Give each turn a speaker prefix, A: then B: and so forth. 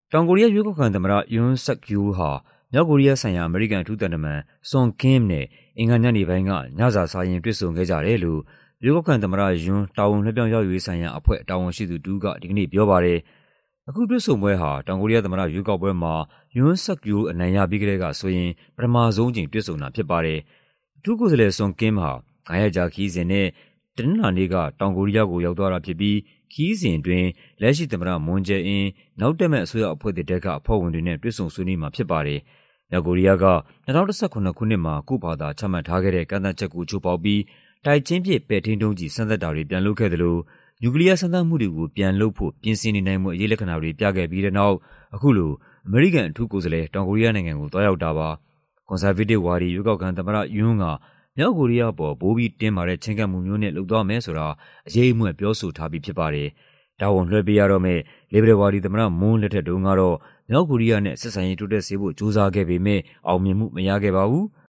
A: တောင်ကိုရီးယားရွေးကောက်ခံသမ္မတ Yoon Suk Yeol ဟာမြောက်ကိုရီးယားဆိုင်ရာအမေရိကန်အထူးသံတမန် Sung Kim နဲ့အင်္ဂါညနေပိုင်းကညစာစားရင်းတွေ့ဆုံခဲ့ကြတယ်လို့ရွေးကောက်ခံသမ္မတ Yoon တာဝန်လွှဲပြောင်းရယူရေးဆိုင်ရာအဖွဲ့တာဝန်ရှိသူတစ်ဦးကဒီကနေ့ပြောပါတယ်။ အခုတွေ့ဆုံပွဲဟာတောင်ကိုရီးယားသမ္မတရွေးကောက်ပွဲမှာ Yoon Suk Yeol အနိုင်ရပြီးကတည်းကဆိုရင်ပထမဆုံးအကြိမ်တွေ့ဆုံတာဖြစ်ပါတယ်။ အထူးကိုယ်စားလှယ် Sung Kim ဟာ9 ရက်ကြာခရီးစဉ်နဲ့တနင်္လာနေ့ကတောင်ကိုရီးယားကိုရောက်သွားတာဖြစ်ပြီးခရီးစဉ်အတွင်းလက်ရှိသမ္မတ Moon Jae-in ၊ နောက်တက်မယ့်အစိုးရအဖွဲ့သစ်ထဲကအဖွဲ့ဝင်တွေနဲ့တွေ့ဆုံဆွေးနွေးမှာဖြစ်ပါတယ်။ မြောက်ကိုရီးယားက2017 ခုနှစ်မှာကိုယ့်ဘာသာချမှတ်ထားခဲ့တဲ့ကန့်သတ်ချက်ကိုချိုးဖောက်ပြီးတိုက်ချင်းပစ်ပဲ့ထိန်းဒုံးကျည်စမ်းသပ်တာတွေပြန်လုပ်ခဲ့သလိုနျူကလီးယားစမ်းသပ်မှုတွေကိုပြန်လုပ်ဖို့ပြင်ဆင်နေနိုင်မှုအရေးလက္ခဏာတွေပြခဲ့ပြီးတဲ့နောက်အခုလိုအမေရိကန်အထူးကိုယ်စားလှယ်တောင်ကိုရီးယားနိုင်ငံကိုသွားရောက်တာပါ။ ကွန်ဆာဗေးတစ်ဝါဒီရွေးကောက်ခံသမ္မတ Yoon ကမြောက်ကိုရီးယားအပေါ်ပိုပြီးတင်းမာတဲ့ချဉ်းကပ်မှုမျိုးနဲ့လုပ်သွားမယ်ဆိုတာအရိပ်အမြွက်ပြောဆိုထားပြီးဖြစ်ပါတယ်။ တာဝန်လွှဲပေးရတော့မယ့်လစ်ဘရယ်ဝါဒီသမ္မတ Moon လက်ထက်တုန်းကတော့မြောက်ကိုရီးယားနဲ့ဆက်ဆံရေးတိုးတက်စေဖို့ကြိုးစားခဲ့ပေမဲ့အောင်မြင်မှုမရခဲ့ပါဘူး။